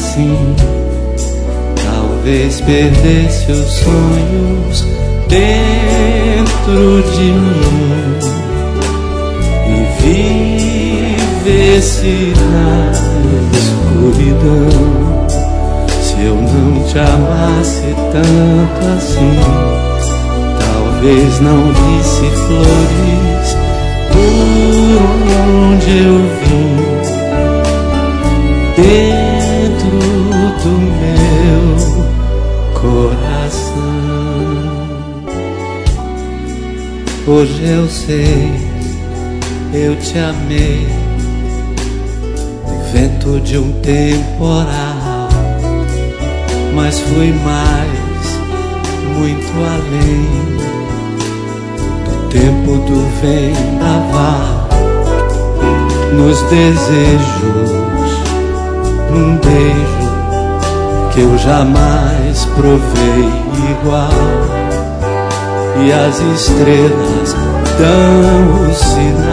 assim. Talvez perdesse os sonhos dentro de mim e vivesse na escuridão. Se eu não te amasse tanto assim, talvez não visse flores por onde eu vim. Dentro do meu coração. Hoje eu sei, eu te amei no vento de um temporal, mas fui mais, muito além do tempo do vendaval, nos desejos, num beijo que eu jamais provei igual. E as estrelas dão os sinais